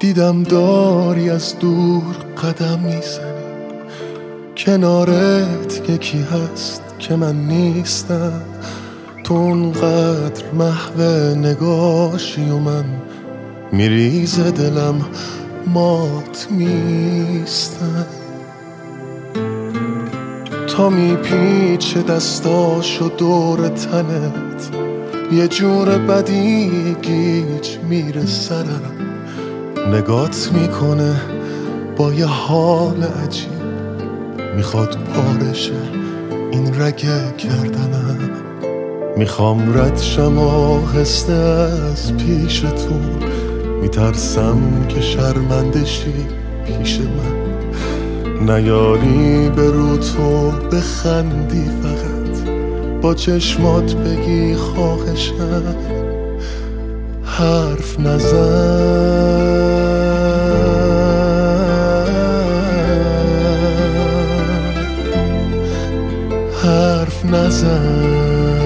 دیدم داری از دور قدم میزنی، کنارت یکی هست که من نیستم. تو اونقدر محو نگاشی و من میریزه دلم مات میستم. تا میپیچه دستاشو دور تنت، یه جور بدی گیج میره سرم. نگات میکنه با یه حال عجیب، میخواد پارشه این رگه کردنم. میخوام رد شم آهسته از پیشتون، میترسم که شرمنده شی پیش من. نیاری به رو تو بخندی، فقط با چشمات بگی خواهشم. حرف نزن، حرف نزن.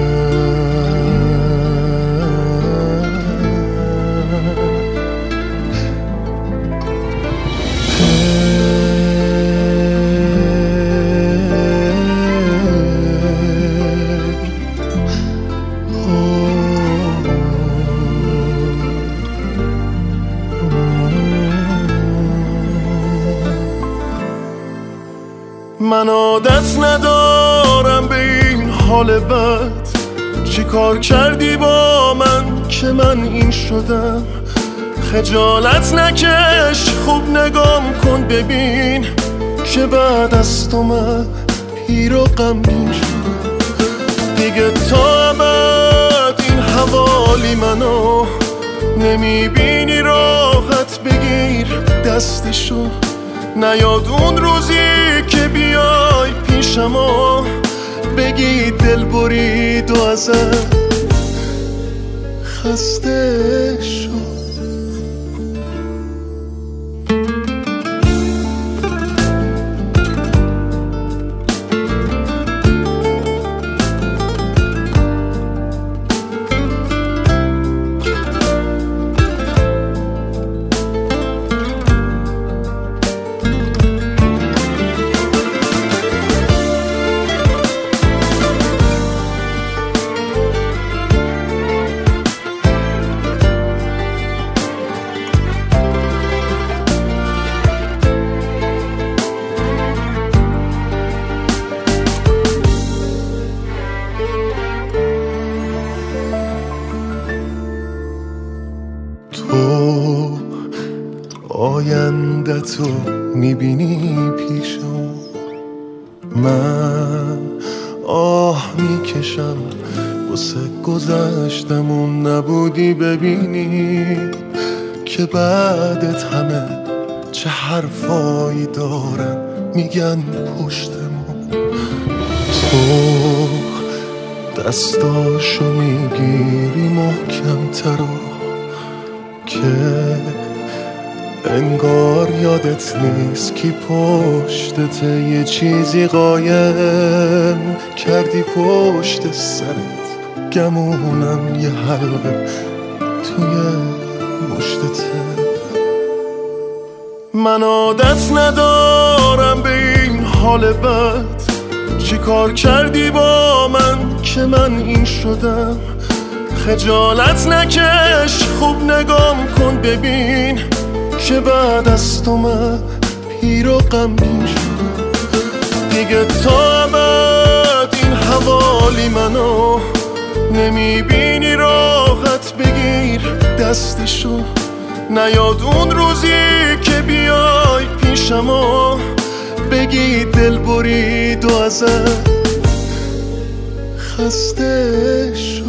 من عادت ندارم به این حال بد، چی کار کردی با من که من این شدم؟ خجالت نکش، خوب نگام کن ببین که بعد از تو من پیر و غمگین شدم. دیگه تا ابد این حوالی منو نمیبینی، راحت بگیر دستشو. نیاد اون روزی که بیای پیشم و بگی دل برید و ازت خسته شد. آینده تو میبینی پیشم، من آه میکشم واسه گذشتم. اون نبودی ببینی که بعدت همه چه حرفایی دارن میگن پشتمون. تو دستاشو میگیری محکم تر که انگار یادت نیست کی پشتته. یه چیزی قایم کردی پشت سرت، گمونم یه حلقه توی مشتته. من عادت ندارم به این حال بد، چی کار کردی با من که من این شدم؟ خجالت نکش، خوب نگام کن ببین که بعد از تو من پیر و غمگین شدم. دیگه تا ابد این حوالی منو نمیبینی، راحت بگیر دستشو. نیاد اون روزی که بیای پیشم و بگی دل برید و ازت خسته شد.